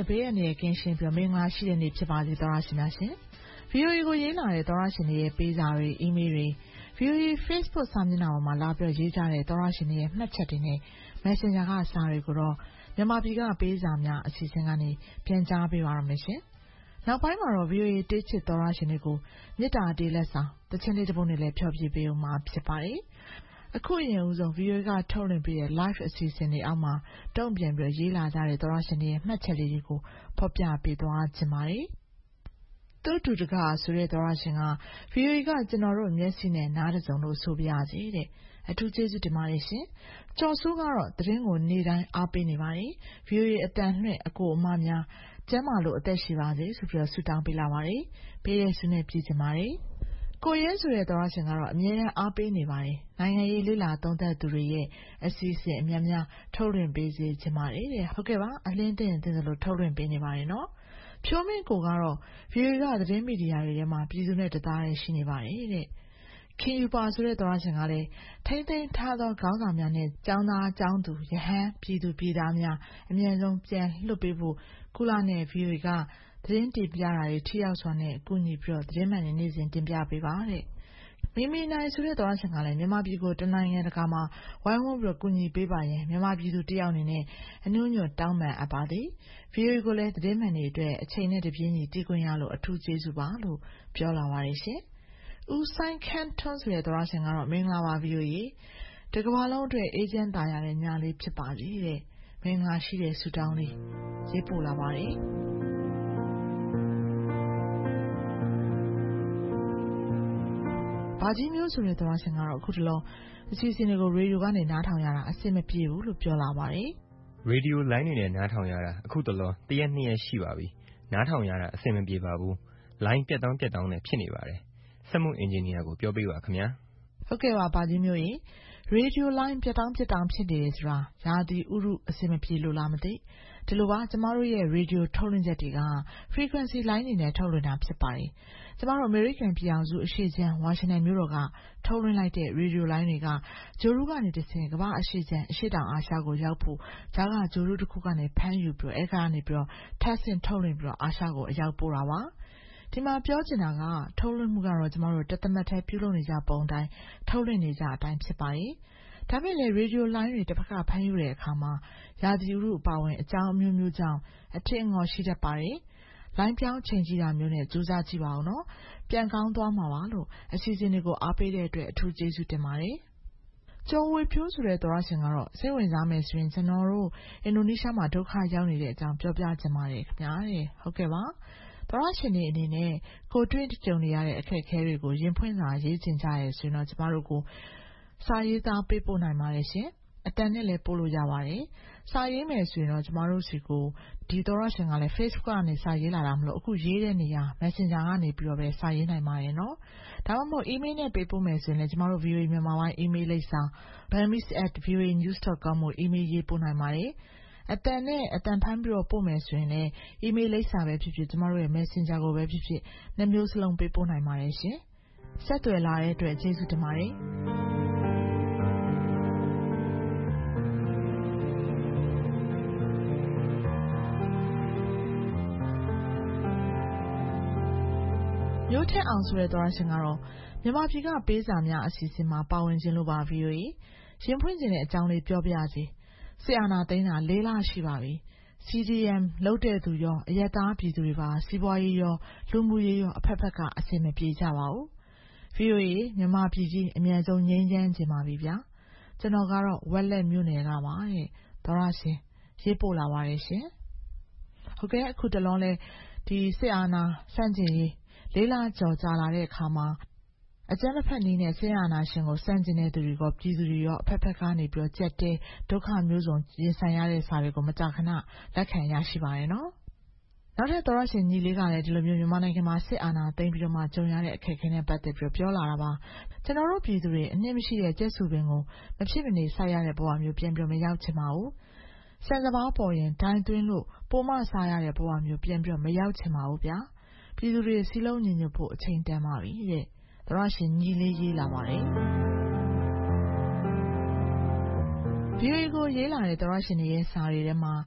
လည်းဘေးရန်ရဲ့ကင်းရှင်းပြီးမင်္ဂလာရှိတဲ့နေ့ဖြစ်ပါစေသောရရှိများရှင် VOA ကိုရေးလာတဲ့သောရရှင်တွေရဲ့ပေးစာတွေ email တွေ VOA Facebook စာမျက်နှာပေါ်မှာလာပြီးရေးကြတဲ့သောရရှင်တွေရဲ့မှတ်ချက်တွေနဲ့ Messenger ကစာတွေကိုတော့မြန်မာပြည်ကပေးစာများအစီအစဉ်ကနေပြန်ကြားပေးပါရမယ်ရှင်နောက်ပိုင်းမှာတော့ VOA တေးချစ်သောရရှင်တွေကိုမေတ္တာတေးလက်ဆောင်တခြင်းလေးတစ်ပုဒ်နဲ့လည်းဖျော်ဖြေပေးဦးမှာဖြစ်ပါတယ်အခုအရင်ဦးဆုံး VOA ကထုတ်လွှင့်ပေးတဲ့ live အစီအစဉ်တွေအောက်မှာတုံ့ပြန်ပြီးရေးလာကြတဲ့သောရရှင်တွေရဲ့မှတ်ချက်လေးတွေကိုဖော်ပြပေးသွားခြင်းပါတယ်တူတူတကားဆိုတဲ့သောရရှင်က VOA ကကျွန်တော်တို့မျက်စိနဲ့နားတစုံလို့ဆိုပြရစီတဲ့အထူးကျေးဇူးတင်ပါတယ်ရှင်ကျော်စိုးကတော့သတင်းကိုနေ့တိုင်းအားပေးနေပါတယ် VOA အတန်လွှင့်အကိုအမများကျမ်းမာလို့အသက်ရှိပါစေဆိုပြီးဆုတောင်းပေးလာပါတယ်ပေးရဆုနဲ့ပြည်စင်ပါတယ်ကိုရဲဆိုတဲ့သောရရှင်ကတော့အမြဲတမ်းအားပေးနေပါတယ်နိုင်ငံရေးလေ့လာသုံးသပ်သူတွေရဲ့အစီအစဉ်အများများထုတ်လွှင့်ပေးစေချင်ပါတယ်တဲ့ဟုတ်ကဲ့ပါအလင်းတင်သလိုထုတ်လွှင့်ပေးနေပါတယ်နော်ဖြိုးမင်းကိုကတော့ VOA ကသတင်းမီဒီယာတွေထဲမှာပြည်သူနဲ့တသားတည်းရှိနေပါတယ်တဲ့ခင်ယူပါဆိုတဲ့သောရရှင်ကလည်းထိမ့်သိမ်းထားသောခေါင်းဆောင်များနဲ့ចောင်းသားចောင်းသူရဟန်းပြည်သူပြည်သားများအမြဲဆုံးပြန်လွတ်ပေးဖို့ကုလနဲ့ VOA ကသတင်းတင်ပြတာတွေထိရောက်စွာနဲ့ကူညီပြီးသတင်းမှန်တွေနေ့စဉ်တင်ပြပေးပါတဲ့မိမိနိုင်ဆိုတဲ့သောရရှင်ကလည်းမြန်မာပြည်ကိုတနိုင်ငံတကာမှာဝိုင်းဝန်းပြီးကူညီပေးပါရင်မြန်မာပြည်သူတယောက်အနေနဲ့အနှုံညွတ်တောင်းပန်အပ်ပါသည် VOA ကိုလည်းသတင်းမှန်တွေအတွက်အချိန်နဲ့တပြေးညီတည်ခွင့်ရလို့အထူးကျေးဇူးပါလို့ပြောလာပါတယ်ရှင်ဦးဆိုင်ခန့်ထွန်းဆိုတဲ့သောရရှင်ကတော့မင်္ဂလာပါ VOA တကမ္ဘာလုံးအတွက်အေဂျင့်တာရတဲ့ညလေးဖြစ်ပါစေတဲ့မင်္ဂလာရှိတဲ့ဆုတောင်းလေးရေးပို့လာပါတယ်ဘာကြီးမျိုးဆိုတဲ့သောရရှင်ကတော့အခုတလုံးအစီအစဉ်တွေကိုရေဒီယိုကနေနားထောင်ရတာအဆင်မပြေဘူးလို့ပြောလာပါတယ်ရေဒီယိုလိုင်းတွေနဲ့နားထောင်ရတာအခုတလုံးတစ်ရက်နှစ်ရက်ရှိပါပြီနားထောင်ရတာအဆင်မပြေပါဘူးလိုင်းပြတ်တောင်းနဲ့ဖြစ်နေပါတယ်စက်မှုအင်ဂျင်နီယာကိုပြောပေးပါခင်ဗျာဟုတ်ကဲ့ပါဘာကြီးမျိုးရေရေဒီယိုလိုင်းပြတ်တောင်းဖြစ်နေတယ်ဆိုတာရာသီဥတုအဆင်မပြေလို့လားမသိဒီလိုပါကျမတို့ရဲ့ရေဒီယိုထုတ်လွှင့်ချက်တွေက frequency လိုင်းတွေနဲ့ထုတ်လွှင့်တာဖြစ်ပါတယ်ကျမတို့အမေရိကန်ပြည်အောင်စုအရှေ့ခြမ်းဝါရှင်တန်မြို့တော်ကထုတ်လွှင့်လိုက်တဲ့ရေဒီယိုလိုင်းတွေကဂျိုရူးကနေတဆင့်ကမ္ဘာအရှေ့ခြမ်းအရှေ့တောင်အာရှကိုရောက်ဖို့ဒါကဂျိုရူးတစ်ခုကနေဖမ်းယူပြီးအဲ့ကနေပြီးထပ်ဆင့်ထုတ်လွှင့်ပြီးအာရှကိုအရောက်ပို့တာပါဒီမှာပြောချင်တာကထုတ်လွှင့်မှုကတော့ကျမတို့တသမတ်ထဲပြုလုပ်နေကြပုံတိုင်းထုတ်လွှင့်နေကြအတိုင်းဖြစ်ပါတယ်ဒါပေမဲ့ရေဒီယိုလိုင်းတွေတစ်ဖက်ကဖမ်းယူတဲ့အခါမှာရာသီဥတုအပါဝင်အကြောင်းအမျိုးမျိုးကြောင့်အထင်ငေါ်ရှိတတ်ပါတယ်လိုင်းပြောင်းချိန်ကြည့်တာမျိုးနဲ့ကြိုးစားကြည့်ပါဦးနော်ပြန်ကောင်းသွားမှာပါလို့အစီအစဉ်တွေကိုအားပေးတဲ့အတွက်အထူးကျေးဇူးတင်ပါတယ်ကျော်ဝေဖြိုးဆိုတဲ့သောရရှင်ကတော့စိတ်ဝင်စားမယ်ဆိုရင်ကျွန်တော်တို့အင်ဒိုနီးရှားမှာဒုက္ခရောက်နေတဲ့အကြောင်းပြောပြချင်ပါတယ်ခင်ဗျာတဲ့ဟုတ်ကဲ့ပါသောရရှင်တွေအနေနဲ့ကိုတွေ့ကြုံနေရတဲ့အခက်အခဲတွေကိုရင်ဖွင့်စွာရေးချင်ကြရဲဆိုရင်တော့ကျမတို့ကိုစာရေးသားပေးပို့နိုင်ပါတယ်ရှင်အတန်နဲ့လည်းပို့လို့ရပါတယ်စာရေးမယ်ဆိုရင်တော့ကျမတို့စီကိုဒီသောရရှင်ကလည်း Facebook ကနေစာရေးလာတာမလို့အခုရေးတဲ့နေရာ Messenger ကနေပြီးတော့ပဲစာရေးနိုင်ပါတယ်နော်ဒါမှမဟုတ် email နဲ့ပေးပို့မယ်ဆိုရင်လည်းကျမတို့ VOA မြန်မာပိုင်း email လိပ်စာ bammis@voanews.com ကို email ရေးပို့နိုင်ပါတယ်အတန်နဲ့အတန်ဖမ်းပြီးတော့ပို့မယ်ဆိုရင်လည်း email လိပ်စာပဲဖြစ်ဖြစ်ကျမတို့ရဲ့ Messenger ကိုပဲဖြစ်ဖြစ်နှစ်မျိုးစလုံးပေးပို့နိုင်ပါတယ်ရှင်ဆက်သွယ်လာတဲ့အတွက်ကျေးဇူးတင်ပါတယ်မျိုးထက်အောင်ဆိုတဲ့သောရရှင်ကတော့မြန်မာပြည်ကပေးစာများအစီအစဉ်မှာပါဝင်ခြင်းလို့ပါ VOA ရင်ဖွင့်ခြင်းတဲ့အကြောင်းလေးပြောပြရစီစစ်အာဏာသိမ်းတာ၄လရှိပါပြီ CDM လုပ်တဲ့သူရောအရက်သားပြည်သူတွေပါစီးပွားရေးရောလူမှုရေးရောအဖက်ဖက်ကအဆင်မပြေကြပါဘူး VOA မြန်မာပြည်ကြီးအမြန်ဆုံးငြိမ်းချမ်းခြင်းပါပြီဗျာကျွန်တော်ကတော့ဝက်လက်မြို့နယ်ကပါတဲ့သောရရှင်ရေးပို့လာပါတယ်ရှင်ဟုတ်ကဲ့အခုတလုံးလဲဒီစစ်အာဏာစန့်ကျင်ရေးလေးလကျော်ကြာလာတဲ့အခါမှာအကြမ်းဖက်နည်းနဲ့ဆင်းအာဏာရှင်ကိုစန့်ကျင်တဲ့သူတွေကပြည်သူတွေရောအဖက်ဖက်ကနေပြီးကြက်တဲဒုက္ခမျိုးစုံရင်ဆိုင်ရတဲ့စာတွေကိုမကြာခဏလက်ခံရရှိပါတယ်နော်နောက်ထပ်သောရရှင်ညီလေးကလည်းဒီလိုမျိုးမြန်မာနိုင်ငံမှာစစ်အာဏာသိမ်းပြီးတော့မှကြုံရတဲ့အခက်အခဲနဲ့ပတ်သက်ပြီးပြောလာတာပါကျွန်တော်တို့ပြည်သူတွေအနှစ်မရှိတဲ့ကျက်စုပင်ကိုမဖြစ်မနေစိုက်ရတဲ့ဘဝမျိုးပြန်ပြီးမရောက်ချင်ပါဘူးစံစဘာပေါ်ရင်ဒိုင်းသွင်းလို့ပိုမစားရတဲ့ဘဝမျိုးပြန်ပြီးမရောက်ချင်ပါဘူးဗျာပြည်သူတွေစီလုံးညီညွတ်ဖို့အချိန်တန်ပါပြီတဲ့သောရရှင်ညီလေးရေးလာပါတယ် VOA ကိုရေးလာတဲ့သောရရှင်ရဲ့စာတွေထဲမှာ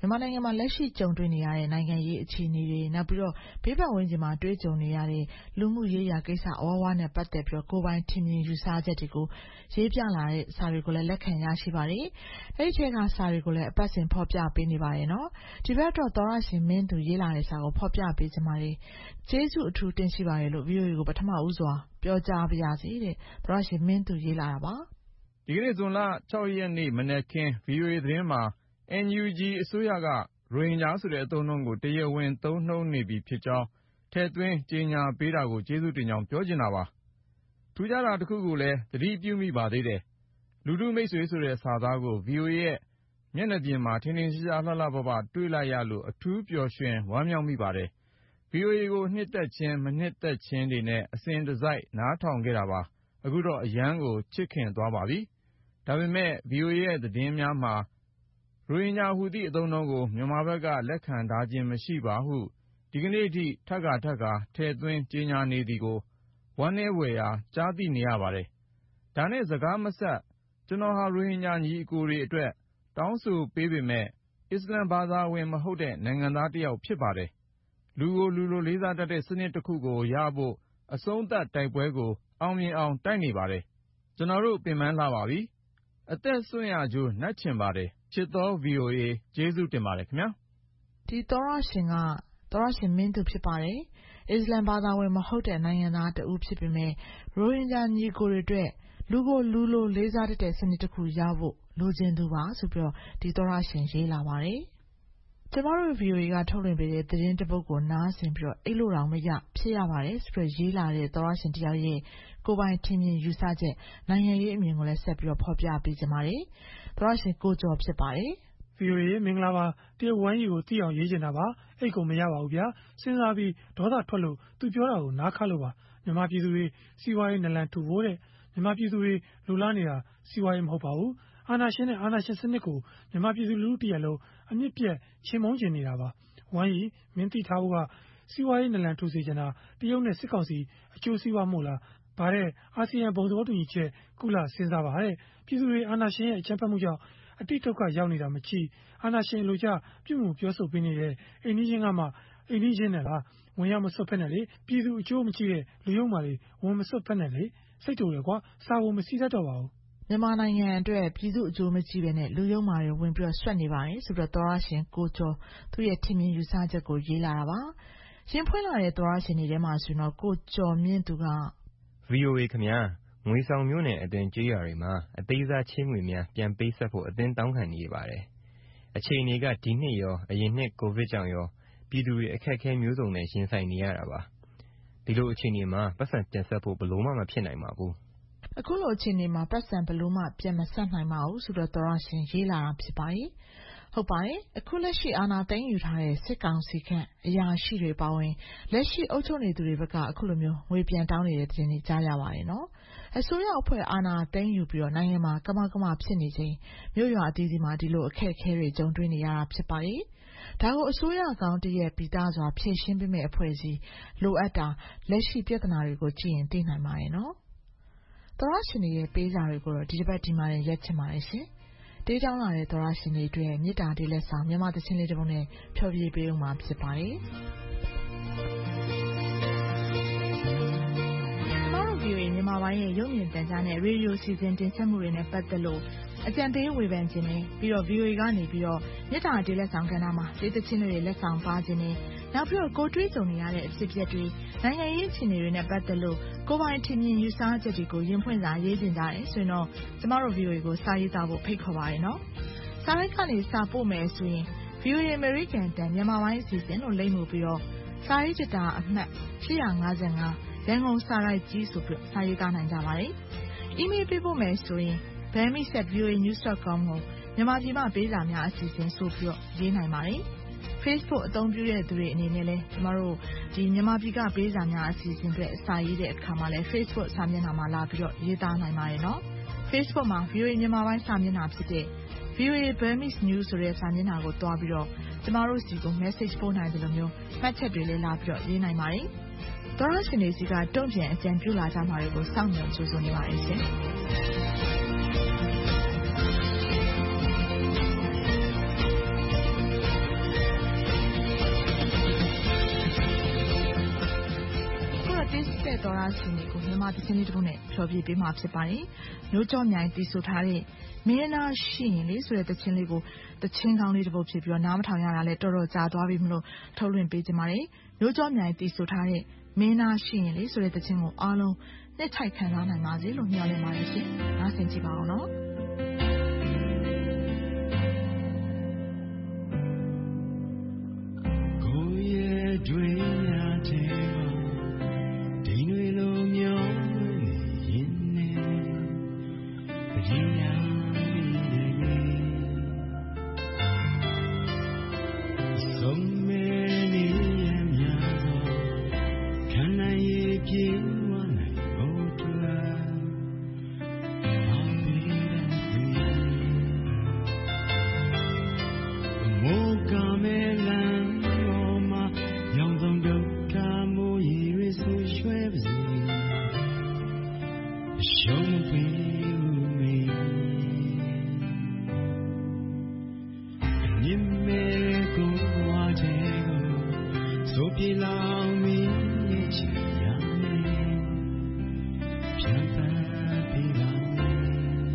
မြန်မာနိုင်ငံမှာလက်ရှိကြုံတွေ့နေရတဲ့နိုင်ငံရေးအခြေအနေတွေနောက်ပြီးတော့ဘေးပတ်ဝန်းကျင်မှာတွေ့ကြုံနေရတဲ့လူမှုရေးရာကိစ္စအဝဝနဲ့ပတ်သက်ပြီးတော့ကိုယ်ပိုင်ထင်မြင်ယူဆချက်တွေကိုရေးပြလာတဲ့စာတွေကိုလည်းလက်ခံရရှိပါတယ်။အဲဒီထဲကစာတွေကိုလည်းအပတ်စဉ်ဖော်ပြပေးနေပါတယ်နော်။ဒီဘက်တော့သောရရှင်မင်းသူရေးလာတဲ့စာကိုဖော်ပြပေးကြပါမယ်။ကျေးဇူးအထူးတင်ရှိပါတယ်လို့ VOA ကိုပထမဦးစွာပြောကြားပါရစေတဲ့။သောရရှင်မင်းသူရေးလာတာပါ။ဒီကနေ့ဇွန်လ6ရက်နေ့မနက်ခင်း VOA သတင်းမှာ NUG အစိုးရကရိုဟင်ဂျာဆိုတဲ့အသုံးအနှုန်းကိုတရားဝင်သုံးနှုန်းနေပြီဖြစ်ကြောင်းထည့်သွင်းကြေညာပေးတာကိုကျေးဇူးတင်ကြောင်းပြောချင်တာပါ။ထူးခြားတာတစ်ခုကိုလည်းသတိပြုမိပါသေးတယ်။လူထုမိတ်ဆွေဆိုတဲ့စာသားကို VOA ရဲ့မျက်နှာပြင်မှာထင်ထင်ရှားရှားလှလှပပတွေ့လိုက်ရလို့အထူးပျော်ရွှင်ဝမ်းမြောက်မိပါတယ်။ VOA ကိုနှစ်သက်ခြင်းမနှစ်သက်ခြင်းတွေနဲ့အစဉ်တစိုက်နားထောင်ခဲ့တာပါ။အခုတော့အရမ်းကိုချစ်ခင်သွားပါပြီ။ဒါပေမဲ့ VOA ရဲ့သတင်းများမှာရိုဟင်ဂျာဟူသည့်အသုံးအနှုန်းကိုမြန်မာဘက်ကလက်ခံထားခြင်းမရှိပါဟုဒီကနေ့အထိထပ်ခါထည့်သွင်းကြေညာနေသည်ကိုဝမ်းနည်းဖွယ်ရာကြားသိနေရပါတယ်။ဒါနဲ့စကားမဆက်ကျွန်တော်ဟာရိုဟင်ဂျာညီအကိုတွေအတွက်တောင်းဆိုပေးပေမဲ့အစ္စလမ်ဘာသာဝင်မဟုတ်တဲ့နိုင်ငံသားတစ်ယောက်ဖြစ်ပါတယ်။လူကိုလူလိုလေးစားတတ်တဲ့စနစ်တစ်ခုကိုရဖို့အဆုံးသတ်တိုက်ပွဲကိုအောင်မြင်အောင်တိုက်နေပါတယ်။ကျွန်တော်တို့ပင်ပန်းလှပါပြီ။အသက်စွန့်ရကြိုးနတ်ချင်ပါတယ်ချစ်သော VOA ကျေးဇူးတင်ပါတယ်ခင်ဗျာဒီသောရရှင်ကသောရရှင်မင်းသူဖြစ်ပါတယ်အစ္စလမ်ဘာသာဝင်မဟုတ်တဲ့နိုင်ငံသားတဦးဖြစ်ပေမဲ့ရိုဟင်ဂျာညီကိုတွေအတွက်လူကိုလူလိုလေးစားတတ်တဲ့စနစ်တစ်ခုရဖို့လိုချင်သူပါဆိုပြီးတော့ဒီသောရရှင်ရေးလာပါတယ်ကျမတို့ VOA ကထုတ်လွှင့်ပေးတဲ့သတင်းတစ်ပုဒ်ကိုနားဆင်ပြီးတော့အိတ်လို့တောင်မရဖြစ်ရပါတယ်ဆိုပြီးရေးလာတဲ့သောရရှင်တယောက်ရဲ့ကိုယ်ပိုင်ထင်မြင်ယူဆချက်နိုင်ငံရေးအမြင်ကိုလည်းဆက်ပြီးတော့ဖော်ပြပေးကြပါတယ်သောရရှင်ကိုကျော်ဖြစ်ပါတယ် VOA မင်္ဂလာပါတရုတ်ဝမ်းကြီးကိုသိအောင်ရေးချင်တာပါအိတ်ကိုမရပါဘူးဗျာစဉ်းစားပြီးဒေါသထွက်လို့သူပြောတာကိုနားခါလို့ပါမြန်မာပြည်သူတွေစီးပွားရေးနလန်ထူဖို့တဲ့မြန်မာပြည်သူတွေလူလားနေတာစီးပွားရေးမဟုတ်ပါဘူးအာဏာရှင်နဲ့အာဏာရှင်စနစ်ကိုမြန်မာပြည်သူလူထုတရက်လုံးအမြင့်ပြတ်ချင်းမုန်းကျင်နေတာပါဝမ်းကြီးမင်းသိထားဖို့ကစီးပွားရေးနလန်ထူစေချင်တာတရုတ်နဲ့စစ်ကောင်စီအကျိုးစီးပွားမို့လားဗါတဲ့အာဆီယံဘုံသဘောတူညီချက်ကုလစဉ်းစားပါတဲ့ပြည်သူတွေအာဏာရှင်ရဲ့အကြမ်းဖက်မှုကြောင့်အတိတ်ဒုက္ခရောက်နေတာမချီအာဏာရှင်လိုကြပြုမှုပြောဆိုပေးနေတဲ့အိန္ဒိချင်းကမှအိန္ဒိချင်းနဲ့လားဝင်ရောက်မစွတ်ဖက်နဲ့လေပြည်သူအကျိုးမကြည့်တဲ့လူယုံမာတွေဝင်မစွတ်ဖက်နဲ့လေစိတ်တူတယ်ကွာစာဖို့မစီတတ်တော့ပါဘူးမြန်မာနိုင်ငံအတွက်ပြည်သူအကျိုးမကြည့်ပဲနဲ့လူယုံမာတွေဝင်ပြီးတော့ဆွတ်နေပါတယ်ဆိုတော့သောရရှင်ကိုကျော်သူ့ရဲ့ထင်မြင်ယူဆချက်ကိုရေးလာတာပါရင်ဖွင့်လာတဲ့သောရရှင်တွေထဲမှာဆိုတော့ကိုကျော်မြင့်သူက VOA ခင်ဗျာငွေဆောင်မျိုးနဲ့အသွင်ကြေးရွာတွေမှာအသေးစားချင်းငွေများပြန်ပေးဆက်ဖို့အသင်းတောင်းခံနေပါတယ်။အခြေအနေကဒီနှစ်ရောအရင်နှစ်ကိုဗစ်ကြောင့်ရောပြည်သူတွေအခက်အခဲမျိုးစုံနဲ့ရင်ဆိုင်နေရတာပါ။ဒီလိုအခြေအနေမှာပတ်စံပြန်ဆက်ဖို့ဘယ်လိုမှမဖြစ်နိုင်ပါဘူး။အခုလိုအခြေအနေမှာပတ်စံဘယ်လိုမှပြန်မဆက်နိုင်ပါဘူးဆိုတော့သောရရှင်ရေးလာတာဖြစ်ပါတယ်။ဟုတ်ပါတယ်အခုလက်ရှိအာဏာသိမ်းယူထားတဲ့စစ်ကောင်စီခန့်အရာရှိတွေပါဝင်လက်ရှိအုပ်ချုပ်နေသူတွေဘက်ကအခုလိုမျိုးငွေပြန်တောင်းနေတဲ့တင်တွေကြားရပါတယ်နော်အစိုးရအဖွဲ့အာဏာသိမ်းယူပြီးတော့နိုင်ငံမှာကမကမဖြစ်နေချိန်မြို့ရွာအသီးသီးမှာဒီလိုအခက်အခဲတွေကြုံတွေ့နေရတာဖြစ်ပါတယ်ဒါကိုအစိုးရကောင်တည်းရဲ့ပြည်သားစွာဖြည့်ရှင်းပေးမဲ့အဖွဲ့အစည်းလိုအပ်တာလက်ရှိပြဿနာတွေကိုကြည့်ရင်သိနိုင်ပါတယ်နော်သောရရှင်ရဲ့ပေးစာတွေကိုတော့ဒီတစ်ပတ်ဒီမှာရက်ချင်ပါတယ်ရှင်တေးတောင်းလာတဲ့သောရရှင်တွေအတွက်မေတ္တာတေးလက်ဆောင်မြန်မာသချင်းလေးတစ်ပုဒ်နဲ့ဖျော်ဖြေပေးဦးမှာဖြစ်ပါတယ်။မတော် VOA မြန်မာပိုင်းရဲ့ရုပ်မြင်သံကြားနဲ့ရေဒီယိုစီစဉ်တင်ဆက်မှုတွေနဲ့ပတ်သက်လို့အကြံပေးဝေဖန်ခြင်းနဲ့ပြီးတော့ VOA ကနေပြီးတော့မေတ္တာတေးလက်ဆောင်ကဏ္ဍမှာတေးသချင်းတွေလက်ဆောင်ပါခြင်းနဲ့နောက်ပြီးတော့ကိုတွေးကြုံနေရတဲ့အဖြစ်အပျက်တွေနိုင်ငံရေးအခြေအနေတွေနဲ့ပတ်သက်လို့ကိုယ်ပိုင်ထင်မြင်ယူဆချက်တွေကိုရင်ဖွင့်စာရေးတင်ကြတယ်ဆိုရင်တော့ကျမတို့ VOA ကိုစာရေးသားဖို့ဖိတ်ခေါ်ပါရနော်။စာရိုက်ကနေစာပို့မယ်ဆိုရင် VOA American တန်မြန်မာပိုင်းအစီအစဉ်လို့လိမ့်မှုပြီးတော့စာရေးကြတာအမှတ်855ရန်ကုန်စာရိုက်ကြီးဆိုပြီးစာရေးသားနိုင်ကြပါတယ်။ email ပေးဖို့မယ်ဆိုရင် bami@voanews.com ကိုမြန်မာပြည်မှာပေးစာများအစီအစဉ်ဆိုပြီးတော့ရေးနိုင်ပါတယ်။ Facebook အသုံးပြုတဲ့သူတွေအနေနဲ့လည်းကျမတို့ဒီမြန်မာပြည်ကပေးစာများအစီအစဉ်အတွက်စာရေးတဲ့အခါမှာလည်း Facebook စာမျက်နှာမှာလာပြီးတော့ရေးသားနိုင်ပါတယ်နော်။ Facebook မှာ VOA မြန်မာပိုင်းစာမျက်နှာဖြစ်တဲ့ VOA Burmese News ဆိုတဲ့စာမျက်နှာကိုတွားပြီးတော့ကျမတို့စီကို message ပို့နိုင်တယ်လို့မျိုးမှတ်ချက်တွေလည်းလာပြီးတော့ရေးနိုင်ပါတယ်။သောရရှင်တွေစီကတုံ့ပြန်အကြံပြုလာကြမှာတွေကိုစောင့်မျှော်ကြိုဆိုနေပါတယ်ရှင်။တဲ့သောရရှင်တွေကိုမြန်မာသချင်းလေးတစ်ပုဒ်နဲ့ဖြောပြပေးမှာဖြစ်ပါတယ်မျိုးကြောမြိုင်တီးဆိုထားတဲ့မင်းနာရှိရင်လေးဆိုတဲ့သချင်းလေးကိုသချင်းကောင်းလေးတစ်ပုဒ်ဖြစ်ပြီးတော့နားမထောင်ရတာလည်းတော်တော်ကြာသွားပြီမလို့ထုတ်လွှင့်ပေးကြပါတယ်မျိုးကြောမြိုင်တီးဆိုထားတဲ့မင်းနာရှိရင်လေးဆိုတဲ့သချင်းကိုအားလုံးနှစ်ထိုက်ခံစားနိုင်ပါစေလို့မျှော်လင့်ပါတယ်ရှင်နားဆင်ကြည့်ပါအောင်နော်ကိုရဲ့တွင်များတဲ့ဒီနွေလိုမျိုးနေရင်နဲ့ကြည်ရဆုံးမဲနေရများသောခန္ဓာရဲ့ပြေဝနိုင်ဖို့အတွက်အောင်ပြီးတဲ့သူမိုးကမဲလမ်းပေါ်မှာရောင်စုံဒုက္ခမိုးရီတွေဆူရွှဲပါစေရှုံးပေးဦးမေမြင်မဲကိုဝါတဲ့ကိုဆိုပြေလောင်မီချီရမယ်ဖြတ်သန်းပေးပါမယ်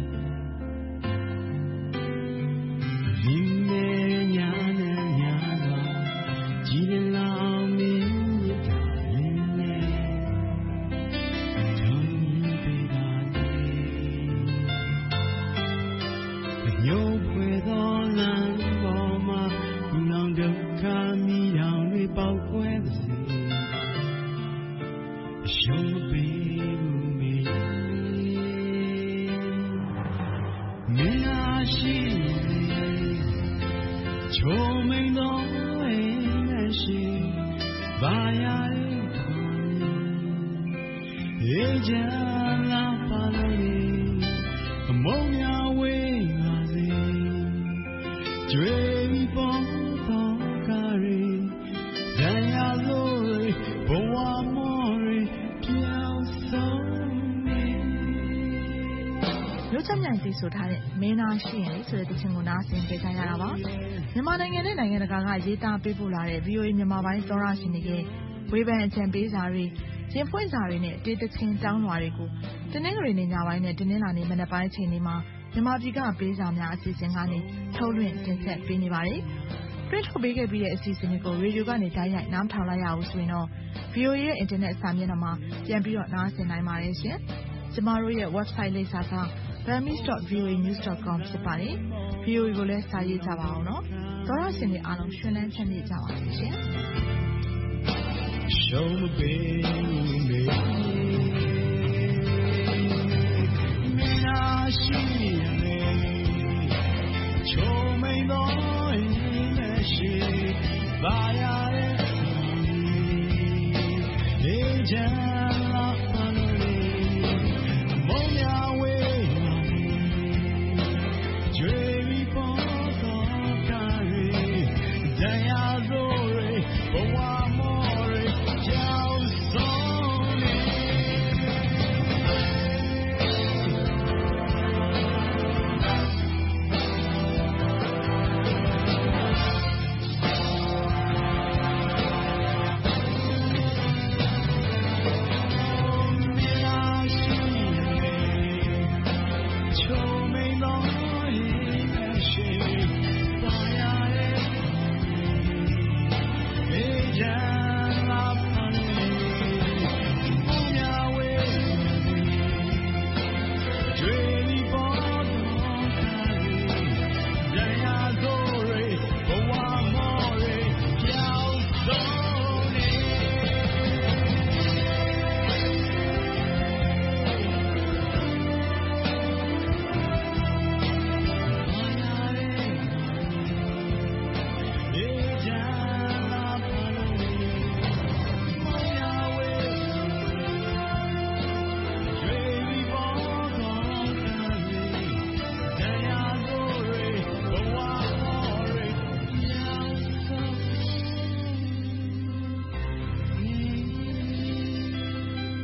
ဒီမဲညာနဲ့ညာတော့ကြည်လောင်မီတာရင်နဲ့ထုံးပေးပါမယ်ညို့ဖွယ်သောလမ်းပေါ်မှာဘူလောင်ဒုက္ခမီတောင်တွေပေါက်ကွဲပါစေရှုံးပေးဦးမေမင်းအားရှိချုံမိန်သောအိမ်နဲ့ရှိဘာရတဲ့ခေါ်ရေးကြလာပါလို့အမုံများဝေးပါစေကျွေးပေါ်တော့ကားရီဇာရလို့ဘဝမော်ရီပြောင်းဆုံးမျိုးချက်မြိုင်တီးဆိုထားတဲ့မင်းနာရှိရင်လေးဆိုတဲ့သချင်းကိုနားဆင်ကြကြရတာပါမြန်မာနိုင်ငံနဲ့နိုင်ငံတကာကရေးသားပေးပို့လာတဲ့ VOA မြန်မာပိုင်းသောရရှင်တွေရဲ့ဝေဖန်အကြံပေးစာတွေရင်ဖွင့်စာတွေနဲ့တေးသချင်းတောင်းလွှာတွေကိုတင်းနှင်းကလေးညပိုင်းနဲ့တင်းနှင်းလာနေမနက်ပိုင်းချိန်တွေမှာမြန်မာပြည်ကပေးစာများအစီအစဉ်ကနေထုတ်လွှင့်တင်ဆက်ပေးနေပါတယ်။ print ထုတ်ပေးခဲ့ပြီးတဲ့အစီအစဉ်တွေကိုရေဒီယိုကနေတိုက်ရိုက်နားထောင်လိုက်ရအောင်ဆိုရင်တော့ VOA ရဲ့ internet စာမျက်နှာမှာပြန်ပြီးတော့နားဆင်နိုင်ပါတယ်ရှင်။ကျမတို့ရဲ့ website လိပ်စာက burmese.voanews.com ဖြစ်ပါတယ်။ VOA ကိုလည်းစာရေးကြပါအောင်နော်။သောရရှင်တွေအားလုံးရှင်လန်းချမ်းမြေ့ကြပါစေရှင်။ Show me baby Mina shi me Show me boy Mina shi Ba ya de Hey